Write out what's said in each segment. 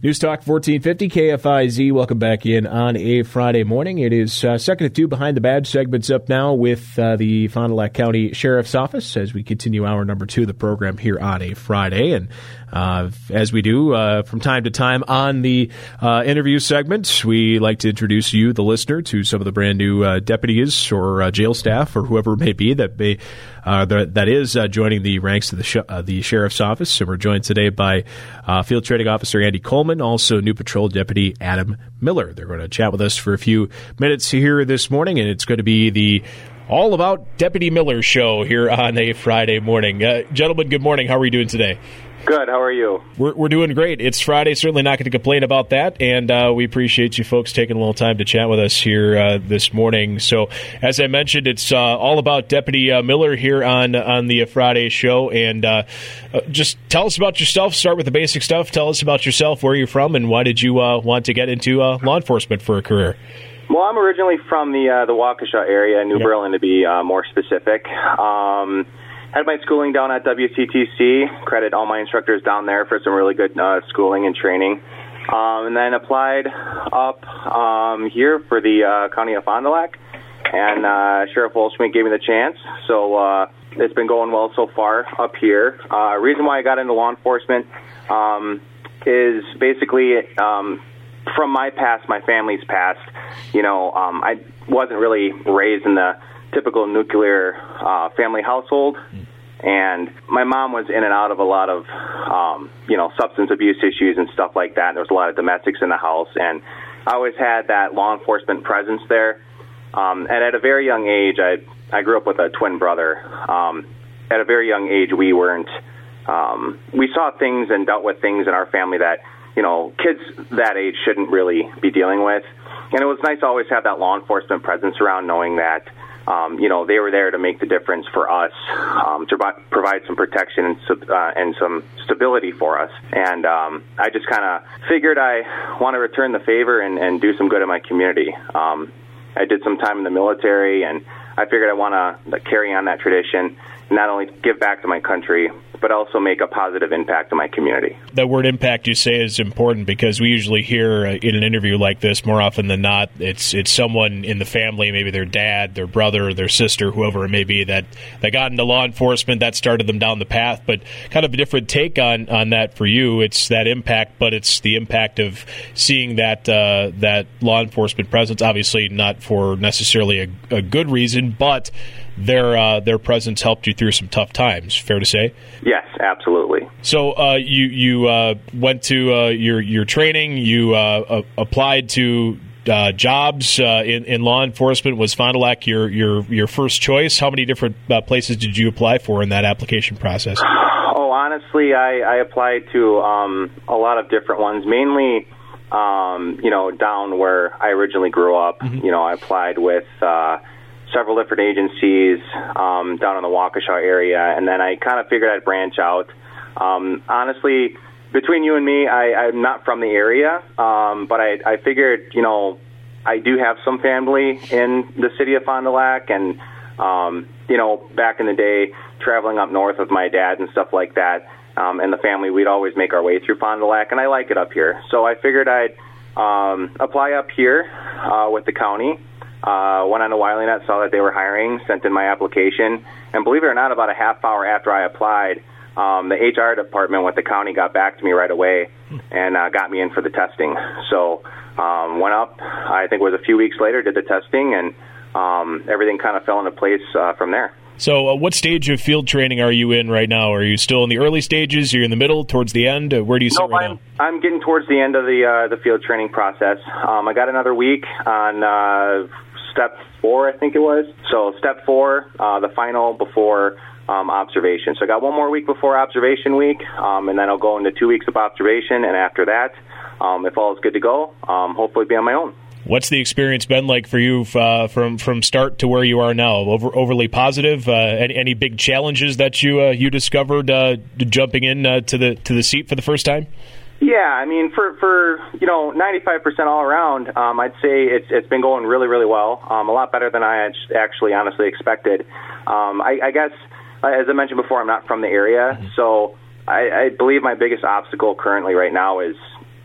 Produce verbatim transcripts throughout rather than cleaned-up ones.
News Talk fourteen fifty K F I Z. Welcome back in on a Friday morning. It is uh, second to two behind the badge segments up now with uh, the Fond du Lac County Sheriff's Office as we continue hour number two of the program here on a Friday. And uh, as we do uh, from time to time on the uh, interview segment, we like to introduce you, the listener, to some of the brand new uh, deputies or uh, jail staff or whoever it may be that may uh, that, that is uh, joining the ranks of the sh- uh, the Sheriff's Office. And we're joined today by uh, Field Training Officer Andy Coleman, also new Patrol Deputy Adam Miller. They're going to chat with us for a few minutes here this morning, and it's going to be the All About Deputy Miller show here on a Friday morning. Uh, gentlemen, good morning. How are you doing today? Good. How are you? We're, we're doing great. It's Friday. Certainly not going to complain about that. And uh, we appreciate you folks taking a little time to chat with us here uh, this morning. So, as I mentioned, it's uh, all about Deputy uh, Miller here on on the Friday show. And uh, uh, just tell us about yourself. Start with the basic stuff. Tell us about yourself, where you're from, and why did you uh, want to get into uh, law enforcement for a career? Well, I'm originally from the uh, the Waukesha area, New yep. Berlin to be uh, more specific. Um Had my schooling down at W C T C. Credit all my instructors down there for some really good uh, schooling and training. Um, and then applied up um, here for the uh, County of Fond du Lac. And uh, Sheriff Wolschmidt gave me the chance. So uh, it's been going well so far up here. Uh, reason why I got into law enforcement um, is basically um, from my past, my family's past. You know, um, I wasn't really raised in the typical nuclear uh, family household, and my mom was in and out of a lot of, um, you know, substance abuse issues and stuff like that. There was a lot of domestics in the house, and I always had that law enforcement presence there. Um, and at a very young age, I I grew up with a twin brother. Um, at a very young age, we weren't, um, we saw things and dealt with things in our family that, you know, kids that age shouldn't really be dealing with. And it was nice to always have that law enforcement presence around, knowing that Um, you know, they were there to make the difference for us, um, to b- provide some protection and, sub- uh, and some stability for us. And um, I just kind of figured I want to return the favor and, and do some good in my community. Um, I did some time in the military, and I figured I want to carry on that tradition, and not only give back to my country, but also make a positive impact on my community. That word impact you say is important because we usually hear uh, in an interview like this, more often than not, it's it's someone in the family, maybe their dad, their brother, their sister, whoever it may be, that, that got into law enforcement, that started them down the path. But kind of a different take on, on that for you. It's that impact, but it's the impact of seeing that uh, that law enforcement presence, obviously not for necessarily a, a good reason, but their uh, their presence helped you through some tough times. Fair to say? Yes, absolutely. So uh, you you uh, went to uh, your your training. You uh, uh, applied to uh, jobs uh, in in law enforcement. Was Fond du Lac your your your first choice? How many different uh, places did you apply for in that application process? Oh, honestly, I, I applied to um, a lot of different ones. Mainly, um, you know, down where I originally grew up. Mm-hmm. You know, I applied with Uh, several different agencies um, down in the Waukesha area, and then I kind of figured I'd branch out. Um, honestly, between you and me, I, I'm not from the area, um, but I, I figured, you know, I do have some family in the city of Fond du Lac, and, um, you know, back in the day, traveling up north with my dad and stuff like that, um, and the family, we'd always make our way through Fond du Lac, and I like it up here. So I figured I'd um, apply up here uh, with the county. Uh, went on to WileyNet, saw that they were hiring, sent in my application, and believe it or not, about a half hour after I applied, um, the H R department with the county got back to me right away and uh, got me in for the testing. So um, went up, I think it was a few weeks later, did the testing, and um, everything kind of fell into place uh, from there. So uh, what stage of field training are you in right now? Are you still in the early stages? Are you in the middle, towards the end? Uh, where do you sit no, right I'm, now? I'm getting towards the end of the uh, the field training process. Um, I got another week on uh, step four, I think it was. So step four, uh, the final before um, observation. So I got one more week before observation week, um, and then I'll go into two weeks of observation, and after that, um, if all is good to go, um, hopefully be on my own. What's the experience been like for you uh, from from start to where you are now? Over, overly positive? Uh, any, any big challenges that you uh, you discovered uh, jumping in uh, to the to the seat for the first time? Yeah, I mean, for, for you know, ninety-five percent all around, um, I'd say it's it's been going really, really well. Um, a lot better than I had actually honestly expected. Um, I, I guess, as I mentioned before, I'm not from the area, mm-hmm. so I, I believe my biggest obstacle currently right now is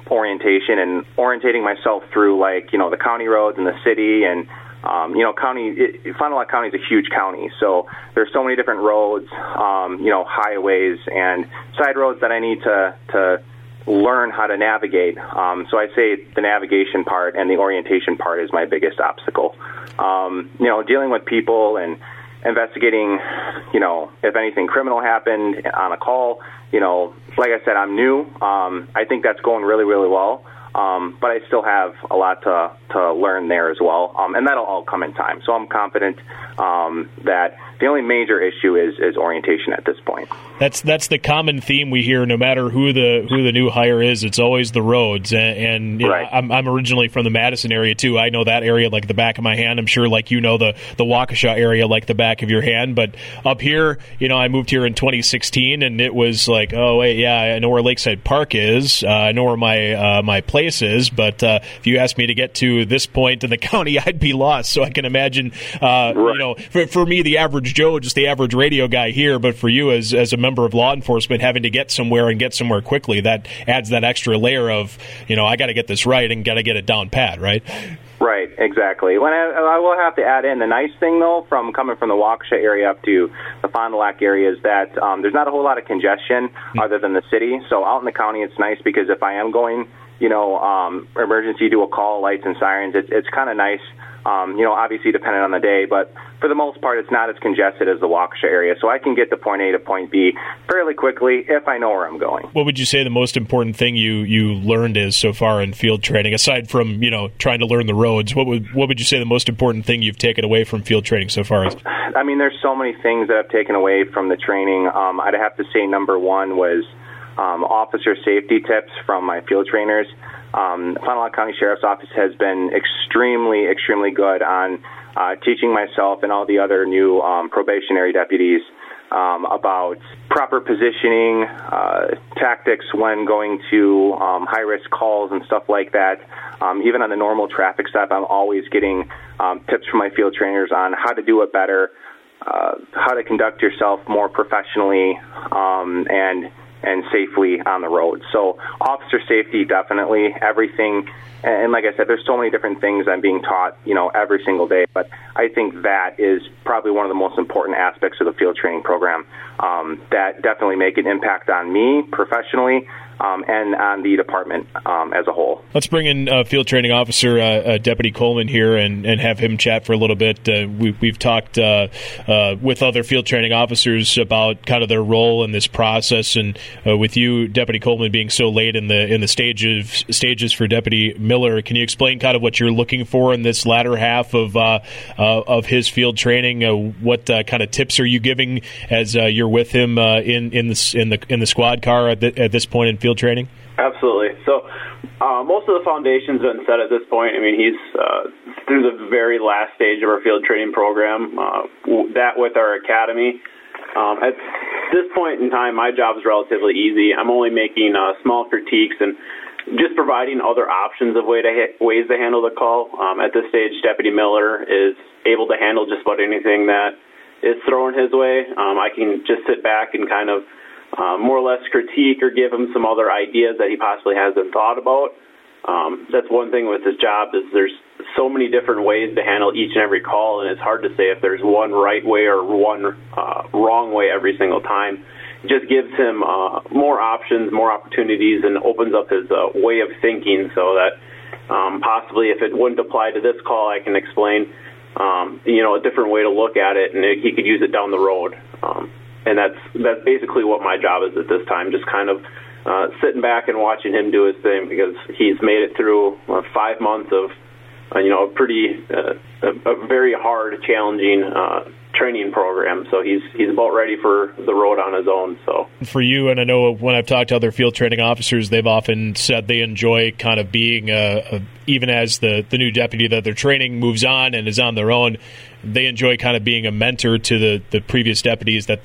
orientation and orientating myself through, like, you know, the county roads in the city. And um, you know, county it, Fond du Lac County is a huge county, so there's so many different roads, um, you know, highways and side roads that I need to to learn how to navigate. Um, so I say the navigation part and the orientation part is my biggest obstacle. Um, you know, dealing with people and investigating, you know, if anything criminal happened on a call. You know, like I said, I'm new. Um, I think that's going really, really well. Um, but I still have a lot to, to learn there as well, um, and that'll all come in time. So I'm confident um, that the only major issue is, is orientation at this point. That's that's the common theme we hear. No matter who the who the new hire is, it's always the roads. And, and you right. know, I'm, I'm originally from the Madison area too. I know that area like the back of my hand. I'm sure, like you know the the Waukesha area like the back of your hand. But up here, you know, I moved here in twenty sixteen, and it was like, oh wait, yeah, I know where Lakeside Park is. Uh, I know where my uh, my place is. But uh, if you asked me to get to this point in the county, I'd be lost. So I can imagine, uh, right. you know, for, for me, the average Joe, just the average radio guy here, but for you as as a member of law enforcement, having to get somewhere and get somewhere quickly, that adds that extra layer of, you know, I got to get this right and got to get it down pat, right? Right, exactly. When I, I will have to add in the nice thing, though, from coming from the Waukesha area up to the Fond du Lac area is that um, there's not a whole lot of congestion mm-hmm. other than the city. So out in the county, it's nice because if I am going, you know, um, emergency, do a call, lights and sirens, it, it's kind of nice. Um, you know, obviously depending on the day, but for the most part, it's not as congested as the Waukesha area, so I can get to point A to point B fairly quickly if I know where I'm going. What would you say the most important thing you, you learned is so far in field training, aside from, you know, trying to learn the roads? What would what would you say the most important thing you've taken away from field training so far is? I mean, there's so many things that I've taken away from the training. Um, I'd have to say number one was um, officer safety tips from my field trainers. Um, the Fond du Lac County Sheriff's Office has been extremely, extremely good on uh, teaching myself and all the other new um, probationary deputies um, about proper positioning, uh, tactics when going to um, high-risk calls and stuff like that. Um, even on the normal traffic stop, I'm always getting um, tips from my field trainers on how to do it better, uh, how to conduct yourself more professionally, um, and and safely on the road. So officer safety, definitely, everything. And like I said, there's so many different things I'm being taught, you know, every single day. But I think that is probably one of the most important aspects of the field training program um, that definitely make an impact on me professionally um, and on the department um, as a whole. Let's bring in uh, Field Training Officer uh, uh, Deputy Coleman here and, and have him chat for a little bit. Uh, we, we've talked uh, uh, with other field training officers about kind of their role in this process, and uh, with you, Deputy Coleman, being so late in the in the stages stages for Deputy Miller, can you explain kind of what you're looking for in this latter half of uh, uh, of his field training? Uh, what uh, kind of tips are you giving as uh, you're with him uh, in in the in the in the squad car at, the, at this point in field training? Absolutely. So uh, most of the foundation's been set at this point. I mean, he's uh, through the very last stage of our field training program, uh, that with our academy. Um, at this point in time, my job is relatively easy. I'm only making uh, small critiques and just providing other options of way to ha- ways to handle the call. Um, at this stage, Deputy Miller is able to handle just about anything that is thrown his way. Um, I can just sit back and kind of uh, more or less critique or give him some other ideas that he possibly hasn't thought about. Um, that's one thing with his job is there's so many different ways to handle each and every call, and it's hard to say if there's one right way or one uh, wrong way every single time. It just gives him uh, more options, more opportunities, and opens up his uh, way of thinking so that um, possibly if it wouldn't apply to this call, I can explain um, you know, a different way to look at it, and it, he could use it down the road. Um, and that's that's basically what my job is at this time, just kind of uh, sitting back and watching him do his thing, because he's made it through uh, five months of uh, you know, a pretty uh, a, a very hard, challenging uh, training program. So he's he's about ready for the road on his own. So for you, and I know when I've talked to other field training officers, they've often said they enjoy kind of being a, a, even as the the new deputy that they're training moves on and is on their own, they enjoy kind of being a mentor to the, the previous deputies that they've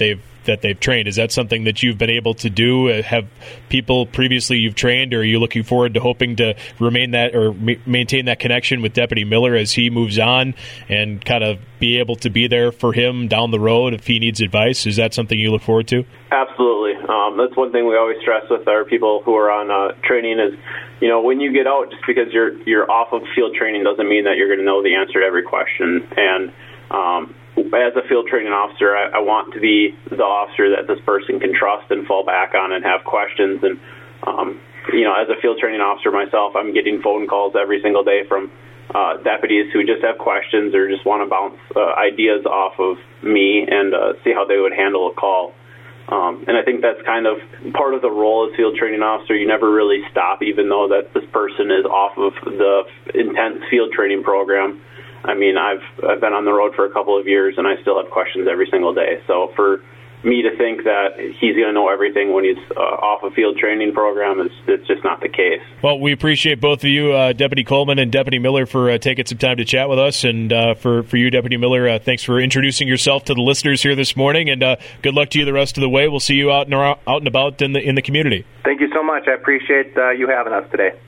that they've trained. Is that something that you've been able to do? Uh, have people previously you've trained, or are you looking forward to hoping to remain that or ma- maintain that connection with Deputy Miller as he moves on and kind of be able to be there for him down the road if he needs advice? Is that something you look forward to? Absolutely. Um, that's one thing we always stress with our people who are on uh, training is, you know, when you get out, just because you're you're off of field training doesn't mean that you're going to know the answer to every question. And um, as a field training officer, I, I want to be the officer that this person can trust and fall back on and have questions. And, um, you know, as a field training officer myself, I'm getting phone calls every single day from uh, deputies who just have questions or just want to bounce uh, ideas off of me and uh, see how they would handle a call. Um, and I think that's kind of part of the role as field training officer. You never really stop, even though that this person is off of the intense field training program. I mean, I've I've been on the road for a couple of years, and I still have questions every single day. So for me to think that he's going to know everything when he's uh, off a field training program is it's just not the case. Well, we appreciate both of you, uh, Deputy Coleman and Deputy Miller, for uh, taking some time to chat with us. And uh, for, for you, Deputy Miller, uh, thanks for introducing yourself to the listeners here this morning. And uh, good luck to you the rest of the way. We'll see you out and, around, out and about in the in the community. Thank you so much. I appreciate uh, you having us today.